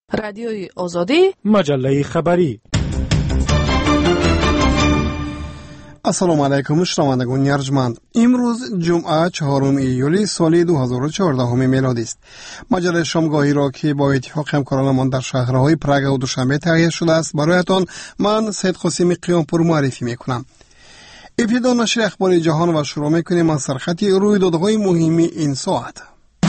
رادیوی آزادی، مجله خبری. السلام علیکم شنوندگان ارجمند. امروز جمعه 4 ایولی سال 2014 میلادی است. مجله شامگاهی را که با اتفاق همکارانمان در شهرهای پراگ و دوشنبه تهیه شده است برایتان من سید قاسم قیامپور معرفی میکنم. ابتدا نشر اخبار جهان و شروع میکنیم از سرخط رویدادهای مهم این ساعت.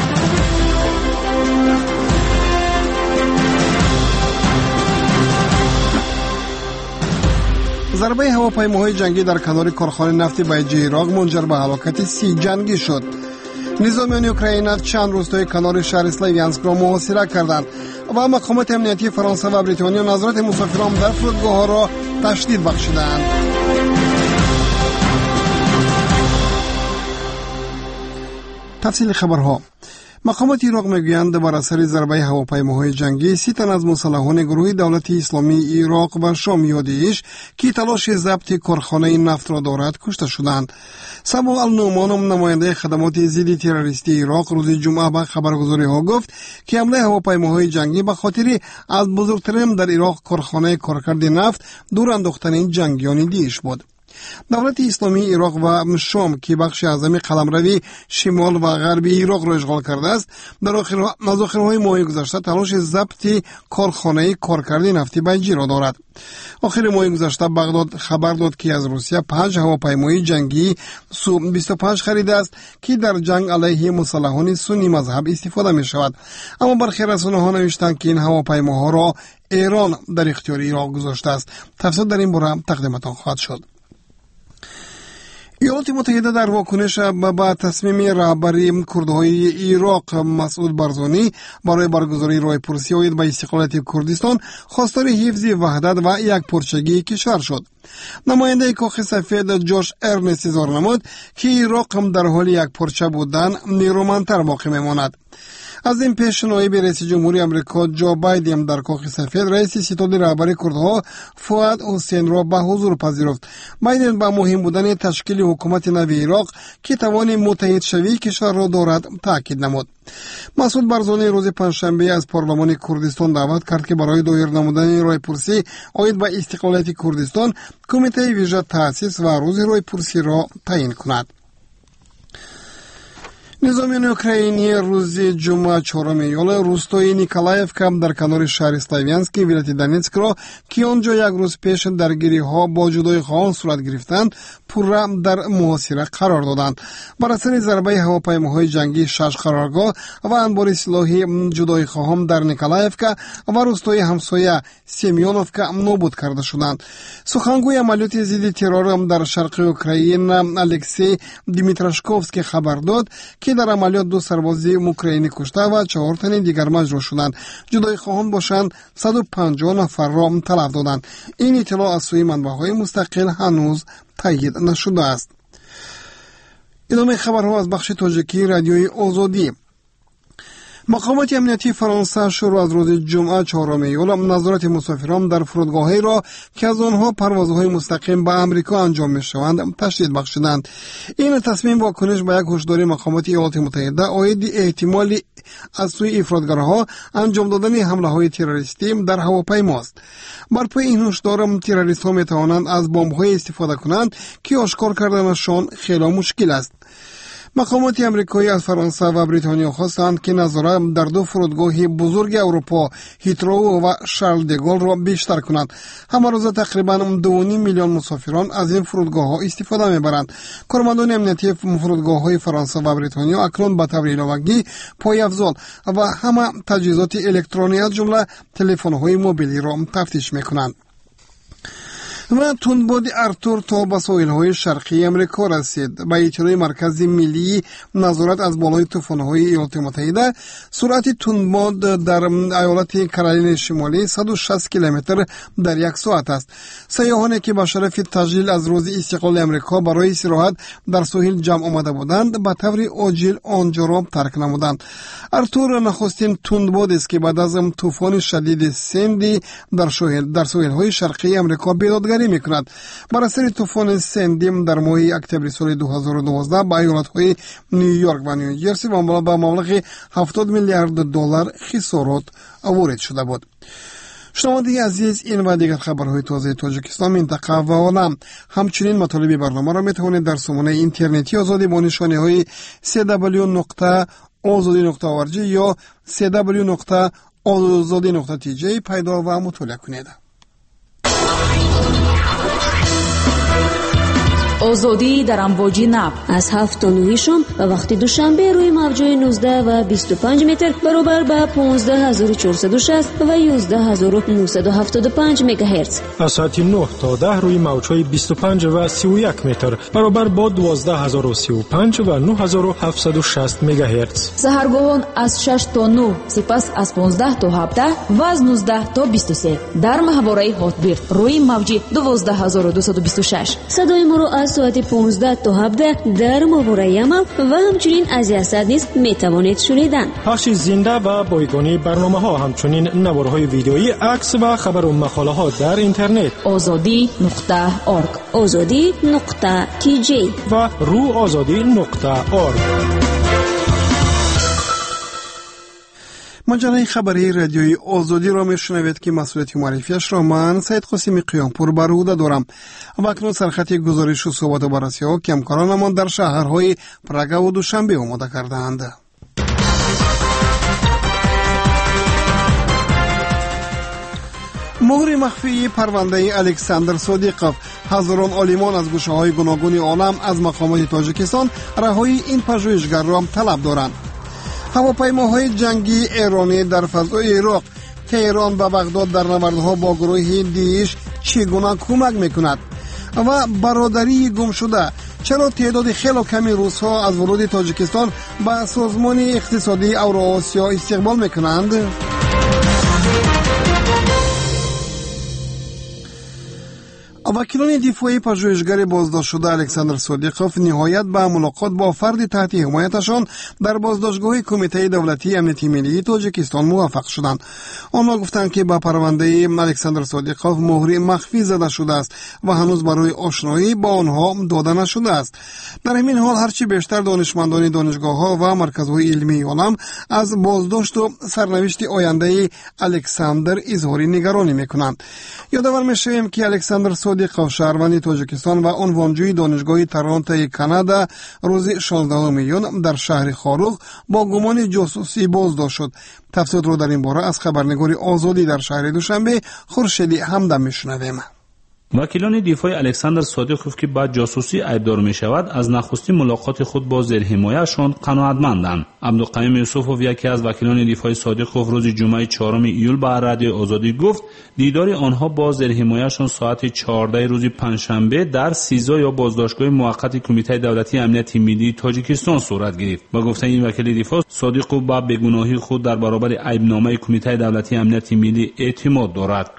ضربه هواپیماهای جنگی در کنار کارخانه نفت بیجی عراق منجر به هلاکت 30 جنگی شد. نظامیان اوکراین چند روستای کنار شهر سلاویانسک را محاصره کردند و مقامات امنیتی فرانسه و بریتانیا نظارت مسافران در فرودگاه‌ها را تشدید بخشیدند. تفصیل خبرها. مقامات عراق میگویند بر اثر ضربه هواپیماهای جنگی 30 تن از مسلحان گروه دولت اسلامی عراق و شام یادیش که تلاش ضبط کارخانه نفت را دارد کشته شدند. سبا النعمان نماینده خدمات ضد تروریستی عراق روز جمعه به خبرگزاری‌ها گفت که حمله هواپیماهای جنگی به خاطر از بزرگترین در عراق کارخانه کارکرد نفت دور انداختن جنگیان دیش بود. دولت اسلامی عراق و شام که بخش اعظم قلمروی شمال و غربی عراق را اشغال کرده است در آخرهای ماه گذشته تلاش ضبط کارخانه کارکرد نفتی بیجی را دارد. آخر ماه گذشته بغداد خبر داد که از روسیه 5 هواپیمای جنگی سو 25 خریده است که در جنگ علیه مسلحان سنی مذهب استفاده می شود. اما برخی رسانه‌ها نوشتند که این هواپیماها را ایران در اختیار عراق گذاشته است. تفصیل در این باره تقدیمتان خواهد شد. ایالات متحده در واکنش به تصمیم رهبری کردهای عراق مسعود بارزانی برای برگزاری رایپرسی اوید به استقلال کردستان خواستار حفظ وحدت و یک پارچگی کشور شد. نماینده کاخ سفید جوش ارنست اظهار نمود که عراق هم در حال یک پارچه بودن نیرومندتر باقی میماند. از این پیش نایب رئیس جمهوری آمریکا جو بایدن در کاخ سفید رئیس ستاد رهبری کردها فؤاد حسین را به حضور پذیرفت. بایدن با مهم بودن تشکیل حکومت نوی عراق که توان متحد شوی کشور را دارد تاکید نمود. مسعود بارزانی روز پنجشنبه از پارلمان کردستان دعوت کرد که برای دایر نمودن رایپرسی اوید به استقلال کردستان کمیته ویژه تأسیس و روز رایپرسی را تعیین کند. نظامیان اوکراینی روز جمعه 4 ایول روستای نیکولایفکا در کنار شهر سلاویانسک ولایت دونتسک را که آنجا یک روز پیش درگیری‌ها با جدای خواهان صورت گرفتند پورا در محاصره قرار دادند. بر اثر ضربه هواپیماهای جنگی 6 قرارگاه و انبار سلاحی جدای خواهان در نیکولایفکا و روستای همسایه سمیونوفکا نابود کرده شدند. سخنگوی عملیات ضد ترور در شرق اوکراین الکسی دیمیتراشکوفسکی خبر داد که در عملیات 2 سرباز اوکراینی کشته و 4 تن دیگر مجروح شدند. جدای خواهان باشند 150 نفر را تلف دادند. این اطلاع از سوی منبع‌های مستقل هنوز تایید نشده است. ادامه خبرها از بخش تاجیکی رادیوی آزادی. مقامات امنیتی فرانسه شروع از روز جمعه 4 ایول نظارت مسافران در فرودگاه‌هایی را که از آنها پروازهای مستقیم به آمریکا انجام می‌شوند تشدید بخشیدند. این تصمیم واکنش به یک هشداری مقامات ایالات متحده عاید احتمالی از سوی افراطگرها انجام دادن حمله‌های تروریستی در هواپیماست. بر پای این هشدار تروریست‌ها می‌توانند از بمب‌های استفاده کنند که آشکار کردنشان خیلی مشکل است. مقامات امریکایی از فرانسه و بریتانیا خواستند که نظارت در 2 فرودگاه بزرگ اروپا هیترو و شارل دگول را بیشتر کنند. همه روز تقریبا 2.5 میلیون مسافران از این فرودگاه‌ها استفاده می‌برند. کارمندان امنیتی فرودگاه‌های فرانسه و بریتانیا اکنون به طور ایلاوگی پایه‌افزار و همه تجهیزات الکترونیکی از جمله تلفن‌های موبیلی را تفتیش می‌کنند. و تندباد ارتور تا به ساحل‌های شرقی امریکا رسید. به اطلاع مرکز ملی نظارت از بالای طوفان‌های ایالات متحده سرعت تندباد در ایالت کارولین شمالی 160 کیلومتر در یک ساعت است. سیاحانی که به شرف تجلیل از روز استقلال امریکا برای استراحت در ساحل جمع آمده بودند به طور عاجل آنجا را ترک نمودند. ارتور نخستین تندباد است که بعد از طوفان شدید سندی در ساحل‌های شرقی امریکا بیدادگری نگری میکند. بر اثر طوفان سندیم در ماه اکتبر سال 2019 به ایالت‌های نیویورک و نیوجرسی با مبلغ 70 میلیارد دلار خسارات وارد شده بود. شنونده عزیز، این و دیگر خبرهای تازه تاجیکستان، منطقه و عالم، همچنین مطالب برنامه را میتوانید در سامانه اینترنتی آزادی با نشانه www.azadi.org یا www.azadi.tj پیدا و مطالعه کنید. آزادی در امواج نب از 7 تا 9 شام و وقت دوشنبه روی موج‌های 19 و 25 متر برابر به 15460 و 11975 مگاهرتز. از ساعت 9 تا 10 روی موج‌های 25 و 31 متر برابر با 12035 و 9760 مگاهرتز. سحرگاهان از 6 تا 9، سپس از 15 تا 17 و از 19 تا 23 در ماهواره هاتبیرد روی موج 12226. صدای ما را از ساعت 15 تا 17 در ماهواره یمن و همچنین از یزد نیز میتوانید شنیدن. پخش زنده و بایگانی برنامه ها، همچنین نوارهای ویدیویی، عکس و خبر و مقاله ها در اینترنت azadi.org azadi.tj و روآزادی.org. مجله خبری رادیوی آزادی را میشنوید که مسئولیت معرفیش را من سید قاسمی قیامپور بر عهده دارم. و اکنون سرخط گزارش و صحبت و بررسی ها که همکارانمان در شهرهای پراگ و دوشنبه آماده کردند. مهر مخفی پرونده الکساندر صادقوف. هزاران عالمان از گوشه‌های گوناگون عالم از مقامات تاجیکستان رهایی این پژوهشگر را طلب دارند. هواپیماهای جنگی ایرانی در فضای عراق. تهران به بغداد در نبردها با گروه داعش چگونه کمک میکند؟ و برادری گم شده. چرا تعداد خیلی کمی روس‌ها از ورود تاجیکستان به سازمان اقتصادی اوراسیا استقبال میکنند؟ وکیلان دفاعی پژوهشگر بازداشت شده الکساندر صادقوف نهایت به ملاقات با فرد تحت حمایتشان در بازداشتگاه کمیته دولتی امنیتی ملی تاجیکستان موفق شدند. آنها گفتند که به پرونده الکساندر صادقوف مهر مخفی زده شده است و هنوز برای آشنایی با آنها داده نشده است. در همین حال هرچی بیشتر دانشمندان دانشگاه‌ها و مرکزهای علمی عالم از بازداشت و سرنوشت آینده الکساندر اظهار نگرانی می‌کنند. یادآور می‌شویم که الکساندر صادقوف شهروند تاجیکستان و عنوانجوی دانشگاه تورنتو کانادا روز 16 میلیون در شهر خاروخ با گمان جاسوسی بازداشت شد. تفصیلات رو در این باره از خبرنگار آزادی در شهر دوشنبه خورشیدی همدم میشنویم. وکیلان دفاع الکساندر صادقوف که با جاسوسی ایبدار می شود از نخستین ملاقات خود با زیرحمایه‌شان قناعتمندند. عبدالقیوم یوسفوف یکی از وکیلان دفاع صادقوف روز جمعه 4 ایول به رادیو آزادی گفت دیدار آنها با زیرحمایه‌شان ساعت 14 روز پنجشنبه در سیزا یا بازداشتگاه موقت کمیته دولتی امنیتی ملی تاجیکستان صورت گرفت. با گفته این وکیل دفاع، صادقوف با بیگناهی خود در برابر عیبنامه کمیته دولتی امنیتی ملی اعتماد دارد.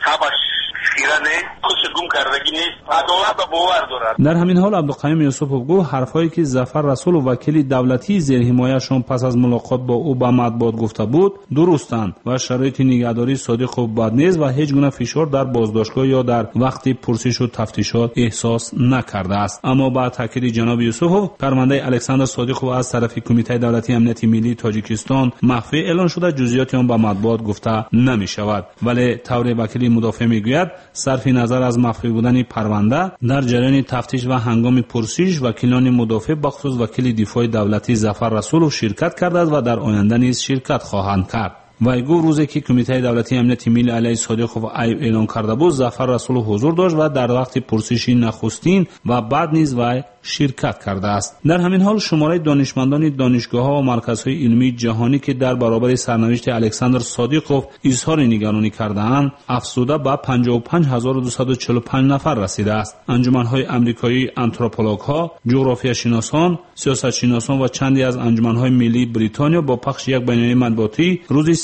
در همین حال عبدالقیوم یوسفوف گفت حرفایی که ظفر رسول و وکیل دولتی زیرحمایه‌شان پس از ملاقات با او به مطبوعات گفته بود درستند و شرایط نگهداری صادقوف بد نیست و هیچ گونه فشار در بازداشتگاه یا در وقت پرسش و تفتیشات احساس نکرده است. اما با تاکید جناب یوسفوف، پرونده الکساندر صادقوف از طرف کمیته دولتی امنیتی ملی تاجیکستان مخفی اعلان شده، جزئیات آن به مطبوعات گفته نمی شود. ولی طور وکیل مدافع میگوید صرف نظر از مخفی بودن پرونده در جریان تفتیش و هنگام پرسش وکیلان مدافع بخصوص وکیل دفاع دولتی ظفر رسول شرکت کرده و در آینده نیز شرکت خواهند کرد. وی گفت روزی که کمیته دولتی امنیتی ملی علیه صادقوف عیب اعلان کرده بود ظفر رسول حضور داشت و در وقت پرسشی نخستین و بعد نیز وی شرکت کرده است. در همین حال شماره دانشمندان دانشگاه‌ها و مرکزهای علمی جهانی که در برابر سرنوشت الکساندر صادقوف اظهار نگرانی کرده‌اند افزوده به 55245 نفر رسیده است. انجمن‌های آمریکایی آنتروپولوژها، جغرافیا شناسان، سیاست شناسان و چندی از انجمن‌های ملی بریتانیا با پخش یک بیانیه مطبوعاتی روز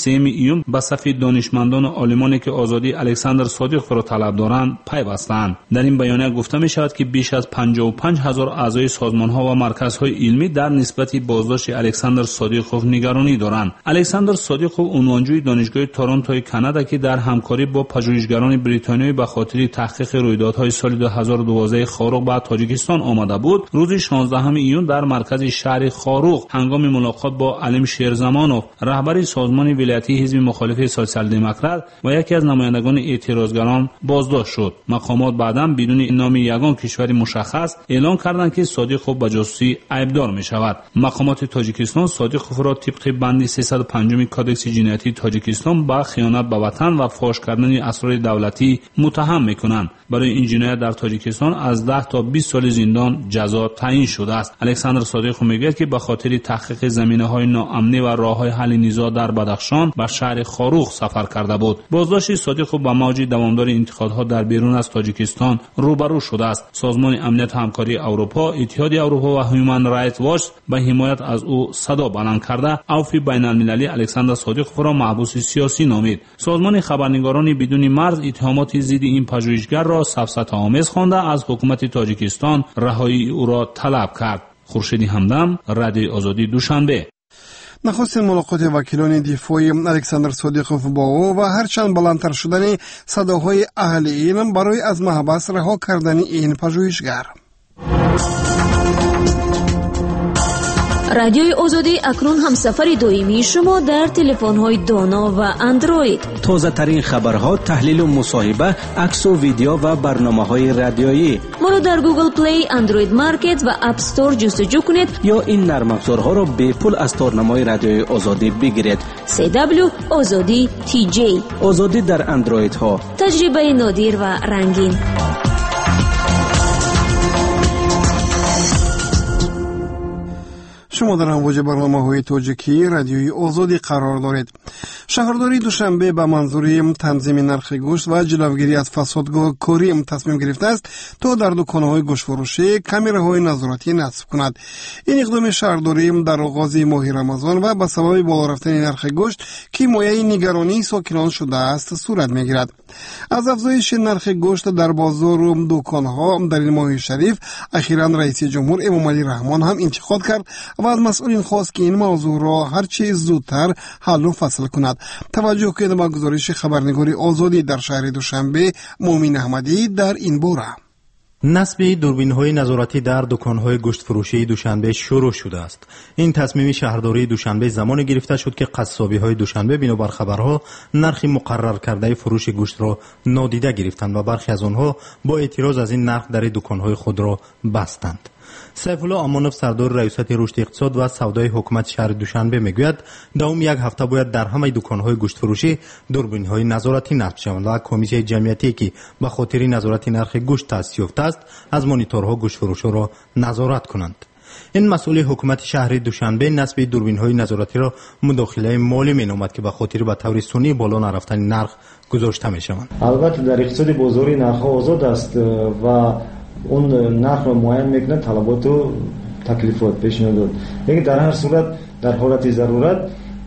3 ایون به صف دانشمندان و عالمانی که آزادی الکساندر صادق را طلب دارند پیوستند. در این بیانیه گفته می شود که بیش از 55,000 اعضای سازمان‌ها و مرکزهای علمی در نسبت بازداشت الکساندر صادقوف نگرانی دارند. الکساندر صادقوف عنوانجوی دانشگاه تورنتوی کانادا که در همکاری با پژوهشگران بریتانیایی به خاطر تحقیق رویدادهای سال 2012 خاروق به تاجیکستان آمده بود، روز 16 ایون در مرکز شهر خاروق هنگام ملاقات با علیم شیرزمانوف، رهبر سازمان ولایتی حزب مخالف سوسیال دموکرات و یکی از نمایندگان اعتراضگران بازداشت شد. مقامات بعداً بدون نام یگان کشور مشخص اعلام کردند که صادقوف به جاسوسی عیبدار می شود. مقامات تاجیکستان صادقوف را طبق بند 305 کادکس جنایتی تاجیکستان به خیانت به وطن و فاش کردن اسرار دولتی متهم می کنند. برای این جنایت در تاجیکستان از 10 تا 20 سال زندان جزا تعیین شده است. الکساندر صادقوف میگوید که به خاطر تحقیق زمینه‌های ناامنی و راه‌های حل نزاع در بدخشان به شهر خاروق سفر کرده بود. بازداشت صادقوف با موج دوامدار انتقادها در بیرون از تاجیکستان روبرو شده است. سازمان امنیت و همکاری اروپا، اتحاد اروپا و هیومن رایت واچ به حمایت از او صدا بلند کرده عفو بین‌المللی الکساندر صادقوف را محبوس سیاسی نامید. سازمان خبرنگاران بدون مرز اتهامات ضد این پژوهشگر را سفسطه‌آمیز خوانده از حکومت تاجیکستان رهایی او را طلب کرد. خورشید همدم، رادیوی آزادی، دوشنبه. نخستین ملاقات وکیلان دفاعی الکساندر صادقوف با او و هرچند بلندتر شدن صداهای اهل علم برای از محبس رها کردن این پژوهشگر. رادیوی آزادی اکنون هم سفر دائمی شما در تلفن‌های دانا و اندروید. تازه ترین خبرها، تحلیل و مصاحبه، عکس و ویدیو و برنامه‌های رادیویی. ما را در گوگل پلی، اندروید مارکت و اپ استور جستجو کنید یا این نرم افزارها را به پول از تارنمای رادیوی آزادی بگیرید. CW آزادی TJ. آزادی در اندروید ها. تجربه نادر و رنگین. شما در امواج برنامه‌های تاجیکی رادیوی آزادی قرار دارید. شهرداری دوشنبه به منظور تنظیم نرخ گوشت و جلوگیری از فسادکاری تصمیم گرفته است تا در دکان‌های گوشت فروشی کامراهای نظارتی نصب کند. این اقدام شهرداری در آغاز ماه رمضان و به سبب بالا رفتن نرخ گوشت که مایه نگرانی ساکنان شده است صورت می‌گیرد. از افزایش نرخ گوشت در بازار و دکان‌ها در این ماه شریف اخیراً رئیس جمهور امامعلی رحمان هم انتقاد کرد و از مسئولین خواست که این موضوع را هرچه زودتر حل و فصل کند. توجه کنید به گزارش خبرنگاری آزادی در شهر دوشنبه مومن احمدی در این باره. نصب دوربین‌های نظارتی در دکان‌های گوشت فروشی دوشنبه شروع شده است. این تصمیم شهرداری دوشنبه زمان گرفته شد که قصابی‌های دوشنبه بنابر خبرها نرخ مقرر کرده فروش گوشت را نادیده گرفتند و برخی از آنها با اعتراض از این نرخ در دکان‌های خود را بستند. سیف الله امانوف سردار ریاست رشد اقتصاد و سودای حکومت شهر دوشنبه میگوید دوم یک هفته باید در همه دکان‌های گوشت فروشی دوربین‌های نظارتی نصب شوند و کمیته جمعیتی که به خاطر نظارت نرخ گوشت تأسیس یافته است از مانیتورها گوشت فروشا را نظارت کنند. این مسئول حکومت شهر دوشنبه نصب دوربین‌های نظارتی را مداخله مالی مینامد که به خاطر به طور سنی بالا نرفتن نرخ گذاشته میشوند. البته در اقتصاد بازاری نرخ‌ها آزاد است و اون نرخ رو معین میکنه طلبات و تکلیفات پیشنهاد. لیکن در هر صورت در حالت ضرورت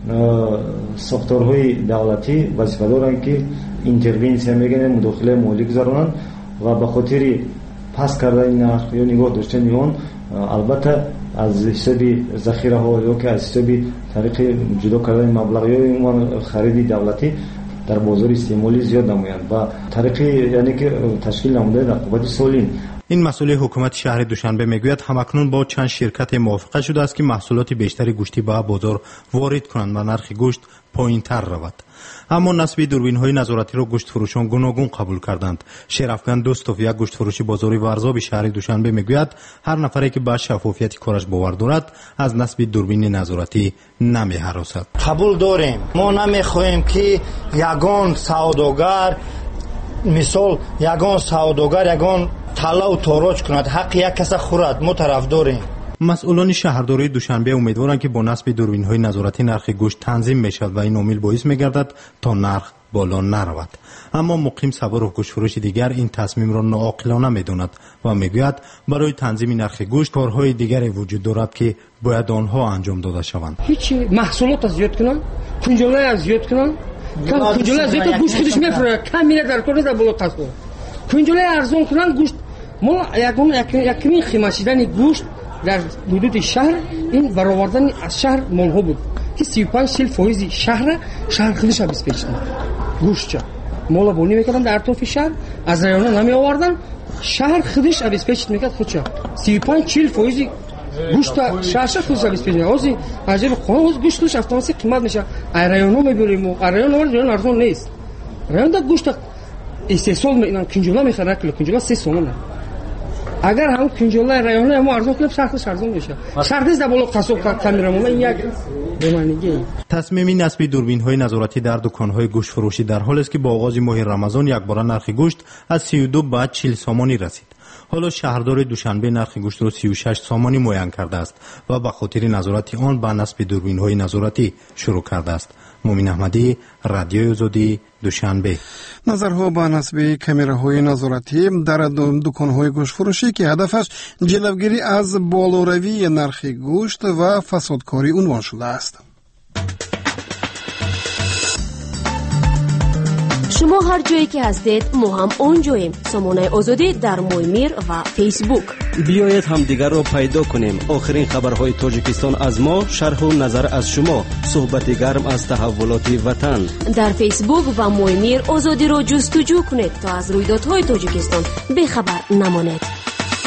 ساختارهای دولتی وظیفه دارند که اینترونسیا میگن مداخله مالی گذارونن و به خاطر پس کردن نرخ یا نگاه داشتن اون البته از حساب ذخیره ها یا که از حساب طریق جدا کردن مبلغ یا خرید دولتی در بازار استعمالی زیاد نمایند و طریق یعنی که تشکیل نموده در قوت سالین. این مسئول حکومت شهر دوشنبه میگوید همکنون با چند شرکت موافقه شده است که محصولات بیشتری گوشتی به بازار وارد کنند و نرخ گوشت پایین‌تر رود. اما نصب دوربین‌های نظارتی را گوشت فروشان گوناگون قبول کردند. شرافگان دوستوف یک گوشت فروشی بازاری ورزاب شهر دوشنبه میگوید هر نفری که به شفافیت کارش باور دارد از نصب دوربین نظارتی نمی‌هراسد. قبول داریم. ما نمی‌خواهیم که یگان سوداگر مثال یگان سوداگر یگان طلا و تاراج کند حق یک کس خورد. ما طرفداریم. مسئولان شهرداری دوشنبه امیدوارند که با نصب دوربین‌های نظارتی نرخ گوشت تنظیم می‌شود و این عامل باعث می‌گردد تا نرخ بالا نرود. اما مقیم سوار و گوشت‌فروش دیگر این تصمیم را ناعاقلانه می‌داند و میگوید برای تنظیم نرخ گوشت کارهای دیگری وجود دارد که باید آنها انجام داده شوند. هیچ محصولات زیاد کنن، کنجوله از زیاد کنن، کنجوله زیاد گوشت خودش میفروشه، کمی در کار نیست بالا قصد. کنجوله ارزان کنن گوشت ما یکمی خیمشیدن گوشت در حدود شهر این برآوردن از شهر مالها بود که 35-40% شهر خودش ابسپیچ کنه. گوشت مولا بونی میکردن در اطراف شهر از رایونا نمی آوردن، شهر خودش ابسپیچ میکرد خودش 35-40% گوشت شهر خودش ابسپیچ میکنه. اوزی عجب خونه گوشتش اتوماتیک قیمت میشه. رایونا میبریم و رایونا ارزان نیست. رایونا گوشت استحصال میکنن، کنجوله میخرن، کیلو کنجوله 3 تومانه. اگر هم کنجوله رایونا ما ارزان کنیم شهرش ارزان میشه. شهرش در بالا قصاب کامیرامون این یک بمانگی. تصمیم نصب دوربین‌های نظارتی در دکان‌های گوشت فروشی در حالی است که با آغاز ماه رمضان یک بار نرخ گوشت از 32 به 40 سامانی رسید. حالا شهردار دوشنبه نرخ گوشت را 36 سامانی معین کرده است و به خاطر نظارت آن به نصب دوربین‌های نظارتی شروع کرده است. مومن احمدی، رادیوی آزادی، دوشنبه. نظرها به نصب کامراهای نظارتی در دکان‌های گوشت فروشی که هدفش جلوگیری از بالوروی نرخ گوشت و فسادکاری عنوان شده است. شما هر جایی که هستید ما هم اونجاییم. سامانه آزادی در مویمیر و فیسبوک. بیایید هم دیگر را پیدا کنیم. آخرین خبرهای تاجیکستان از ما، شرح و نظر از شما، صحبت گرم از تحولات وطن. در فیسبوک و مویمیر آزادی را جستجو کنید تا از رویدادهای تاجیکستان بیخبر نمانید.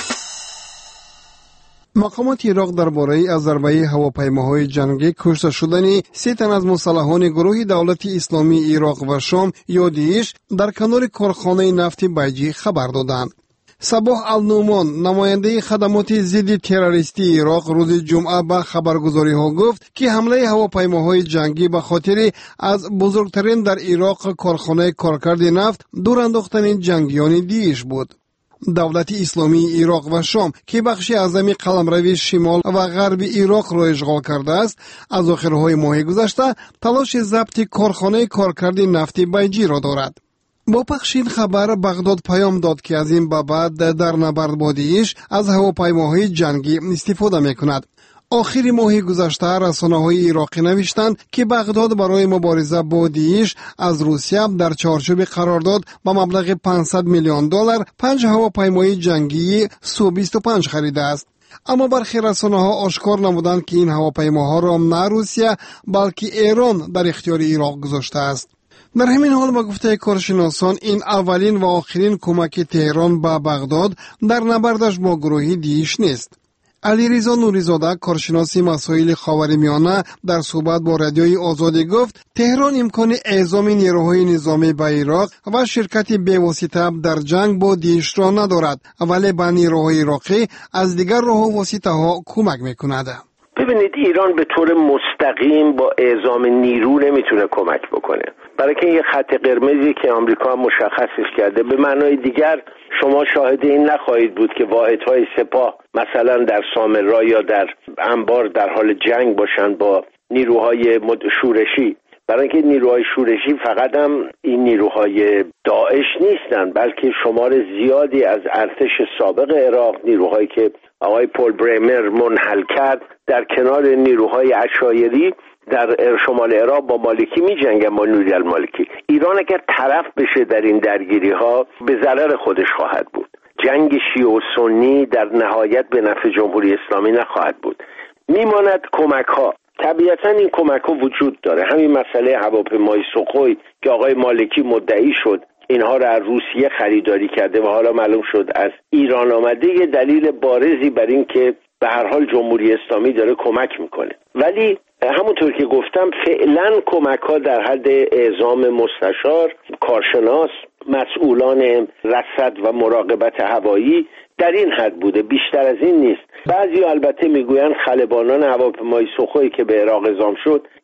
مقامات عراق درباره از ضربه هواپیماهای جنگی کشته شدن 3 تن از مسلحان گروه دولت اسلامی عراق و شام یا داعش در کنار کارخانه نفت بیجی خبر دادند. صباح النومان نماینده خدمات ضد تروریستی عراق روز جمعه به خبرگزاری ها گفت که حمله هواپیماهای جنگی به خاطر از بزرگترین در عراق کارخانه کارکرد نفت دور انداختن جنگیان داعش بود. دولت اسلامی عراق و شام که بخشی اعظمی قلمروی شمال و غرب عراق را اشغال کرده است، از آخرهای ماه گذشته تلاش ضبط کارخانه کارکرد نفت بیجی را دارد. با پخش این خبر بغداد پیام داد که از این به بعد در نبرد با داعش از هواپیماهای جنگی استفاده می‌کند. آخر ماه گذشته رسانه‌های عراقی نوشتند که بغداد برای مبارزه با داعش از روسیه در چارچوب قرارداد با مبلغ $500 میلیون 5 هواپیمای جنگی سو-25 خریده است. اما برخی رسانه‌ها آشکار نمودند که این هواپیماها را نه روسیه بلکه ایران در اختیار عراق گذاشته است. در همین حال با گفته کارشناسان این اولین و آخرین کمک تهران به بغداد در نبردش با گروه داعش نیست. علیرضا نوری‌زاده کارشناس مسائل خاورمیانه در صحبت با رادیوی آزادی گفت تهران امکان اعزام نیروهای نظامی به عراق و شرکت بی‌واسطه در جنگ با داعش را ندارد، ولی به نیروهای عراقی از دیگر راه و واسطه ها کمک میکند. ببینید ایران به طور مستقیم با اعزام نیرو نمیتونه کمک بکنه، برای که یه خط قرمزی که آمریکا هم مشخصش کرده. به معنای دیگر شما شاهد این نخواهید بود که واحدهای سپاه مثلا در سامرا یا در انبار در حال جنگ باشند با نیروهای شورشی، برای اینکه نیروهای شورشی فقط هم این نیروهای داعش نیستند، بلکه شمار زیادی از ارتش سابق عراق، نیروهایی که آقای پول بریمر منحل کرد، در کنار نیروهای عشایری در شمال عراق با مالکی می جنگن، با نوری المالکی. ایران اگر طرف بشه در این درگیری ها به ضرر خودش خواهد بود. جنگ شیعه و سنی در نهایت به نفع جمهوری اسلامی نخواهد بود. میماند کمک ها. طبیعتا این کمک ها وجود داره. همین مسئله هواپیمای سوخوی که آقای مالکی مدعی شد اینها را از روسیه خریداری کرده و حالا معلوم شد از ایران آمده، یه دلیل بارزی بر این که به هر حال جمهوری اسلامی داره کمک میکنه. ولی همونطور که گفتم فعلا کمک ها در حد اعزام مستشار، کارشناس، مسئولان رصد و مراقبت هوایی در این حد بوده، بیشتر از این نیست. بعضی البته میگویند خلبانان هواپیمای سوخوی که به عراق اعزام شد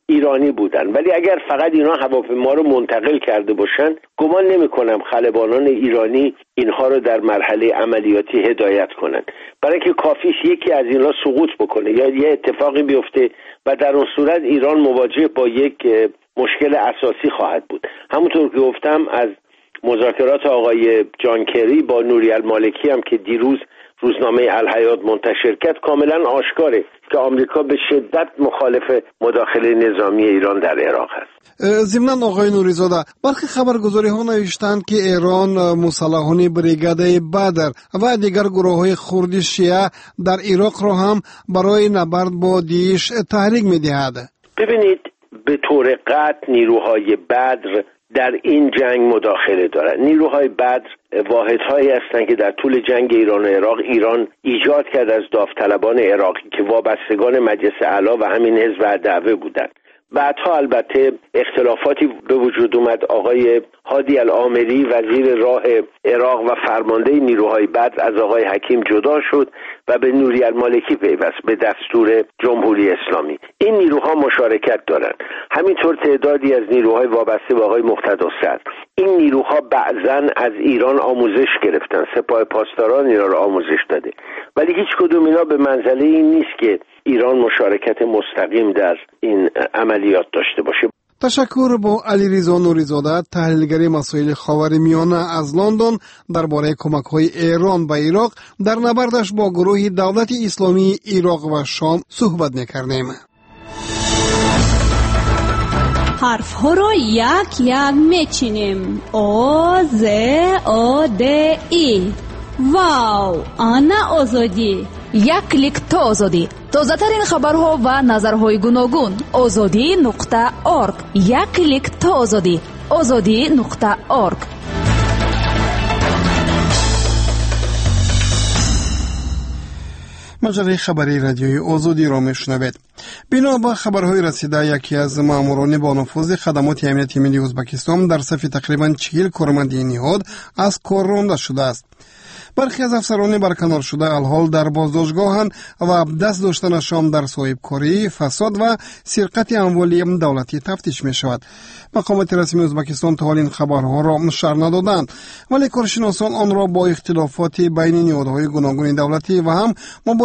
ایرانی بودن، ولی اگر فقط اینا هواپیما رو منتقل کرده باشن گمان نمی‌کنم خلبانان ایرانی اینها رو در مرحله عملیاتی هدایت کنن، برای اینکه کافیش یکی از اینا سقوط بکنه یا یه اتفاقی بیفته و در اون صورت ایران مواجه با یک مشکل اساسی خواهد بود. همونطور که گفتم از مذاکرات آقای جان کری با نوری المالکی هم که دیروز روزنامه الحیات منتشر کرد کاملا آشکاره که آمریکا به شدت مخالف مداخله نظامی ایران در عراق است. ضمناً آقای نوریزاده، برخی خبرگزاری‌ها نوشتند که ایران مسلحان بریگاد بدر و دیگر گروه‌های کردی شیعه در عراق را هم برای نبرد با داعش تحریک می‌دهد. ببینید، به طور قطع نیروهای بدر در این جنگ مداخله دارند. نیروهای بدر واحدهایی هستند که در طول جنگ ایران و عراق ایران ایجاد کرد از داوطلبان عراقی که وابستگان مجلس اعلی و همین حزب الدعوه بودند. بعدها البته اختلافاتی به وجود اومد. آقای هادی العامری وزیر راه عراق و فرمانده نیروهای بدر از آقای حکیم جدا شد و به نوری المالکی پیوست به دستور جمهوری اسلامی. این نیروها مشارکت دارند، همینطور تعدادی از نیروهای وابسته به آقای مقتدی صدر. این نیروها بعضاً از ایران آموزش گرفتن، سپاه پاسداران اینا را آموزش داده، ولی هیچ کدوم اینا به منزله این نیست که ایران مشارکت مستقیم در این عملیات داشته باشه. تشکر. با علیرضا نوریزاده، تحلیلگر مسائل خاورمیانه از لندن، درباره کمک‌های ایران به عراق در نبردش با گروه دولت اسلامی عراق و شام صحبت می‌کردیم. حرف‌ها را یک یک می‌چینیم. آ ز آ د ای. واو، آنا آزادی. یک کلیک تا آزادی. تازه‌ترین خبرها و نظرهای گوناگون. azadi.org. یک کلیک تا آزادی. azadi.org. مجله خبری رادیوی آزادی را میشنوید. بنا به خبرهای رسیده، یکی از ماموران با نفوذ خدمات امنیت ملی ازبکستان در صف تقریباً 40 کارمند نهاد از کار رانده شده است. برخی از افسران برکنار شده الحال در بازداشتگاهند و دست داشتنشان در صاحبکاری، فساد و سرقت اموال دولتی تفتیش می شود. مقامات رسمی ازبکستان تا حال این خبرها را شرح ندادند، ولی کارشناسان آن را با اختلافات بین نهادهای گوناگون دولتی و هم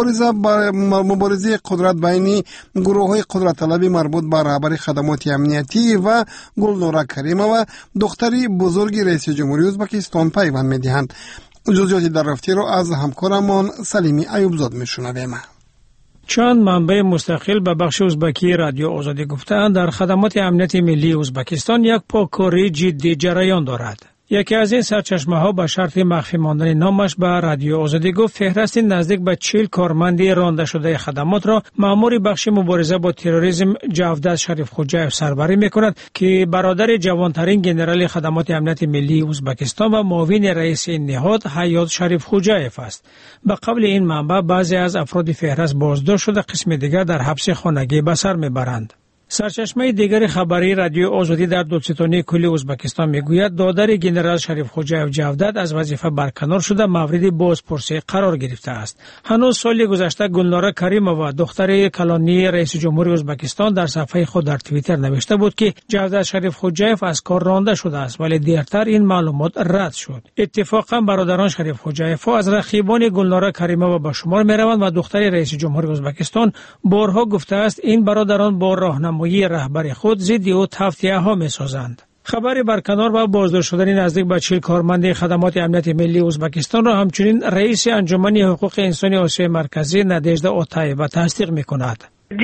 مبارزه قدرت بین گروه‌های قدرت طلبی مربوط به رهبر خدمات امنیتی و گلنوره کریمه و دختری بزرگ رئیس جمهوری ازبکستان پیوند می‌دهند. جزئیاتی در رفتی را از همکارمان سلیمی ایوبزاد میشنویم. چند منبع مستقل به بخش ازبکی رادیو آزادی گفتند در خدمات امنیت ملی ازبکستان یک پاککاری جدی جریان دارد. یکی از این سرچشمه ها به شرط مخفی ماندن نامش به رادیو آزادی گفت فهرست نزدیک به 40 کارمند رانده شده خدمات را مأمور بخش مبارزه با تروریسم جاودت شریف خوجایف سربری میکند که برادر جوانترین ژنرال خدمات امنیت ملی ازبکستان و معاون رئیس این نهاد حیات شریف خوجایف است. به قبل این منبع بعضی از افراد فهرست بازداشت شده، قسم دیگر در حبس خانگی به سر میبرند. سرچشمه دیگر خبری رادیو آزادی در دولتستانی کلی ازبکستان میگوید دادر ژنرال شریف خوجایف جاودت از وظیفه برکنار شده مورد بازپرسی قرار گرفته است. هنوز سال گذشته گلنوره کریمه و دختر کلانی رئیس جمهوری ازبکستان در صفحه خود در توییتر نوشته بود که جاودت شریف خوجایف از کار رانده شده است، ولی دیرتر این معلومات رد شد. اتفاقا برادران شریف خوجایف از رقیبان گلنوره کریمه و به شمار میروند و دختر رئیس جمهوری ازبکستان بارها گفته است این برادران با راهنمایی رهبر خود ضد او تفتیه ها می سازند. خبر برکنار و بازداشت شدن نزدیک به 40 کارمند خدمات امنیت ملی ازبکستان را همچنین رئیس انجمن حقوق انسانی آسیای مرکزی نادژدا اوتایeva تصدیق می کند.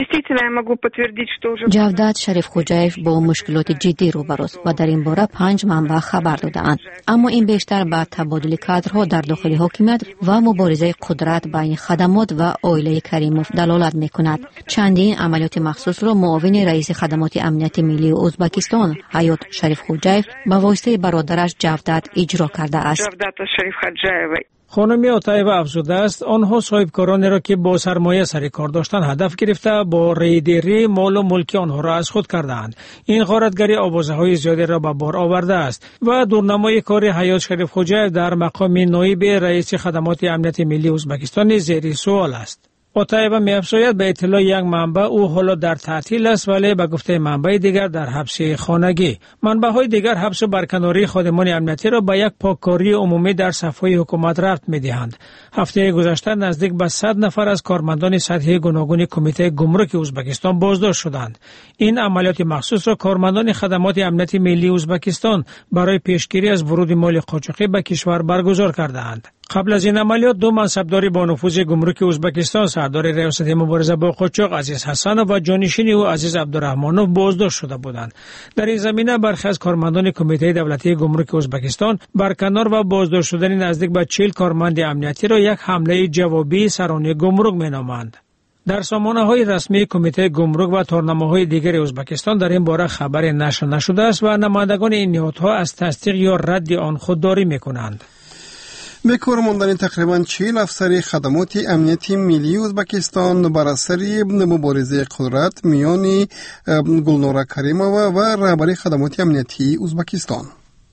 جاودت شریف خوجایف با مشکلات جدی روبروست و در این باره 5 منبع خبر دادند، اما این بیشتر به تبادل کادرها در داخل حکومت و مبارزه قدرت بین خدمات و عائله کریموف دلالت می‌کند. چندین عملیات مخصوص را معاون رئیس خدمات امنیت ملی ازبکستان حیات شریف خوجایف به واسطه برادرش جاودت اجرا کرده است. خانم اوتایeva افزوده است آنها صاحبکارانی را که با سرمایه سر کار داشتند هدف گرفته با ریدری مال و ملک آنها را از خود کردند. این غارتگری آوازه‌های زیادی را به بار آورده است و دورنمای کار حیات شریف خوجایف در مقام نایب رئیس خدمات امنیت ملی ازبکستان زیر سوال است. اوتایبا می‌افزاید به اطلاع یک منبع او حالا در تعطیل است ولی به گفته منبع دیگر در حبس خانگی. منبع‌های دیگر حبس و برکناری خادمان امنیتی را به یک پاککاری عمومی در صفحه حکومت ربط می‌دهند. هفته گذشته نزدیک به 100 نفر از کارمندان سطحی گوناگون کمیته گمرک ازبکستان بازداشت شدند. این عملیات مخصوص را کارمندان خدمات امنیتی ملی ازبکستان برای پیشگیری از ورود مال قاچاقی به کشور برگزار کردند. قبل از این عملیات دو منصبدار با نفوذ گمرک ازبکستان سردار ریاست مبارزه با قاچاق عزیز حسنов و جانشین او عزیز عبدالرحمنov بازداشت شده بودند. در این زمینه برخی از کارمندان کمیته دولتی گمرک ازبکستان برکنار و بازداشت شدن نزدیک به 40 کارمند امنیتی را یک حمله جوابی سران گمرک مینامند. در سامانه‌های رسمی کمیته گمرک و تارنامه‌های دیگر ازبکستان در این باره خبری نشر نشده است و نمایندگان این نهادها از تصدیق یا رد آن خودداری می‌کنند. به کار ماندن تقریبا 40 افسر خدمات امنیتی ملی ازبکستان بر اثر مبارزه قدرت میان گلنورا کریمووا و رهبری خدمات امنیتی ازبکستان.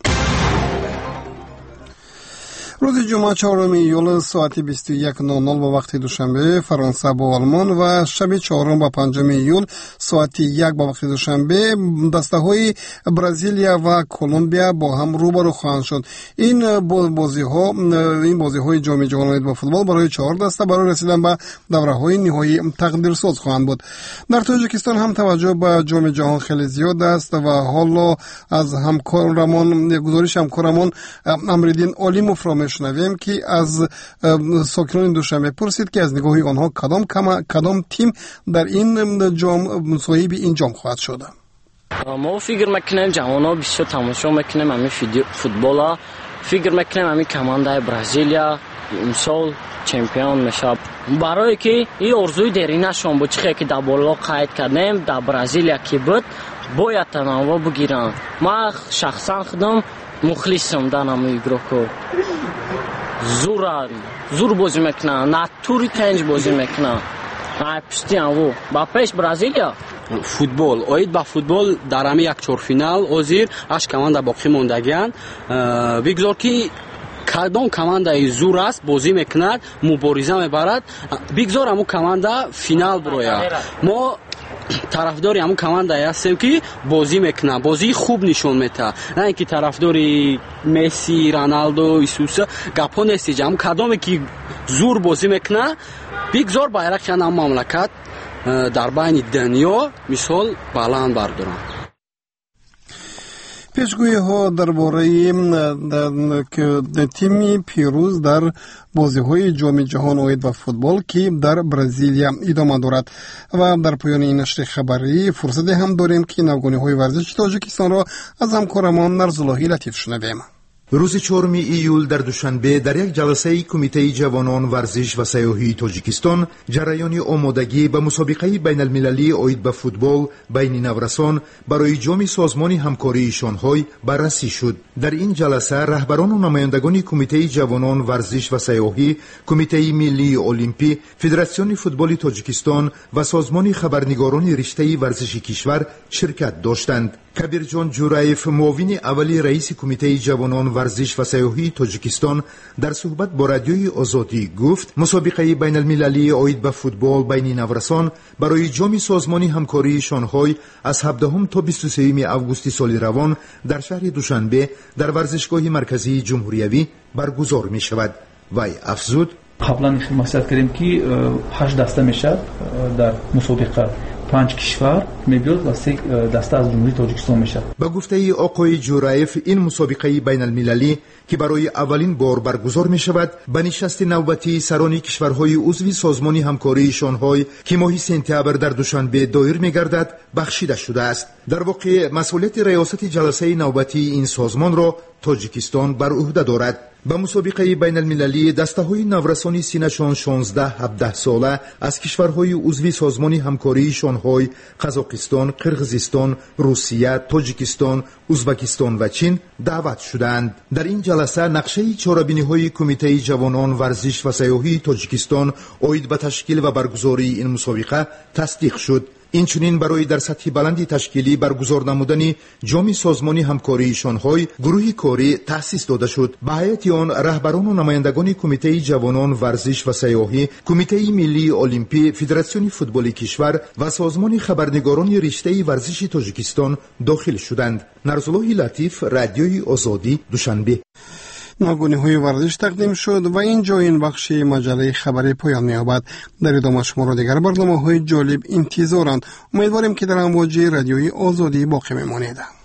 روز جمعه 4 ایول ساعت 21:00 به وقت دوشنبه فرانسه با آلمان و شب 4 و 5 ایول ساعت 1 به وقت دوشنبه دسته‌های برزیلیا و کلمبیا با هم روبرو خواهند شد. این بازی‌های جام جهانی با فوتبال برای 4 دسته برای رسیدن به دوره‌های نهایی تقدیرساز خواهند بود. در تاجیکستان هم توجه به جام جهان خیلی زیاد است و حالا از گزارش همکارمان امردین علیموف شنویم که از ساکنان دوشنبه پرسید که از نگاه آنها کدام تیم در این جام صاحب این جام خواهد شد. ما فکر میکنیم جوانان بسیار تماشا میکنیم همین فوتبال، فکر میکنیم همین کمانده برزیلیا امسال چمپیون میشه، برای که این آرزوی درینشون بود چیزی که در بالا قید کردیم در برزیلیا که بود باید تنوع بگیرن. ما شخصا خودم مخلصم در نمی گروه زور بازی میکنن، ناتوری تنج بازی میکنن. پشتی هم با پیش برزیلیا فوتبال اوید با فوتبال در همه یک چهارفینال اوزیر اش کمانده باقی موندگیان بگذار که کدام کمانده زور است بازی میکند مبارزه میبرد بگذار همون کمانده فینال بروید. ما طرفداری همون کمانده هستیم که بازی میکنه، بازی خوب نشون میده، نه اینکه طرفداری مسی، رونالدو، ایسوس گپا نیست. همون کدامی که زور بازی میکنه بگذار bayrak هم مملکت در بین دنیا مثال بلند بردارن. پیشگویی ها درباره تیم پیروز در بازی‌های جام جهان اوید و فوتبال که در برزیلیا ادامه دارد و در پایان این نشر خبری فرصت هم داریم که نوگانی‌های ورزش تاجیکستان را از همکارمان نرزاللهی لطیف شنویم. روز 4 ایول در دوشنبه در یک جلسه کمیته جوانان ورزش و سیاحی تاجیکستان جریان آمادگی به مسابقه بین المللی اوید به فوتبال بین نورسان برای جام سازمان همکاری شانگهای بررسی شد. در این جلسه رهبران و نمایندگان کمیته جوانان ورزش و سیاحی، کمیته ملی المپی، فدراسیون فوتبال تاجیکستان و سازمان خبرنگاران رشته ورزشی کشور شرکت داشتند. کبیرجان جورایف معاون اولی رئیس کمیته جوانان ورزش و سیاحی تاجیکستان در صحبت با رادیوی آزادی گفت مسابقه بین المللی اوید به فوتبال بین نورسان برای جام سازمان همکاری شانگهای از 17 تا 23 اوگوست سال روان در شهر دوشنبه در ورزشگاه مرکزی جمهوریوی برگزار می شود. وی افزود قبلا خدمت کردیم که 8 دسته میشد در مسابقه 5 کشور میگوید و 3 دسته از جمهوری تاجیکستان میشه. با گفته آقای جورایف این مسابقه بین المللی که برای اولین بار برگزار می شود به نشست نوبتی سران کشورهای عضو سازمان همکاری شانگهای که ماه سپتامبر در دوشنبه دایر می گردد بخشیده شده است. در واقع مسئولیت ریاست جلسه نوبتی این سازمان را تاجیکستان بر عهده دارد. با مسابقه بین المللی دسته‌های نورسانی سینشان 16-17 ساله از کشورهای عضو سازمان همکاری شانگهای قزاقستان، قرقیزستان، روسیه، تاجیکستان، ازبکستان و چین دعوت شدند. در این جلسه نقشه چاره‌بینی‌های کمیته جوانان ورزش و سیاحی تاجیکستان اوید به تشکیل و برگزاری این مسابقه تصدیق شد. инчунин барои дар сатҳи баланди ташкилӣ баргузор намудани ҷоми созмони ҳамкории шонҳой гурӯҳи корӣ таъсис дода шуд. ба ҳайати он раҳбарону намояндагони кумитаи ҷавонон, варзиш ва сайёҳӣ, кумитаи миллии олимпӣ, федератсиони футболи кишвар ва созмони хабарнигорони риштаи варзиши тоҷикистон дохил шуданд. нарзуллоҳи латиф, радиои озодӣ, душанбе. нагуниҳои варзиш тақдим шуд ва ин ҷо ин бахши маҷалаи хабарӣ поён меёбад. дар идома шуморо дигар барномаҳои ҷолиб интизоранд. умедворем ки дар амвоҷи радиои озодӣ боқӣ мемонед.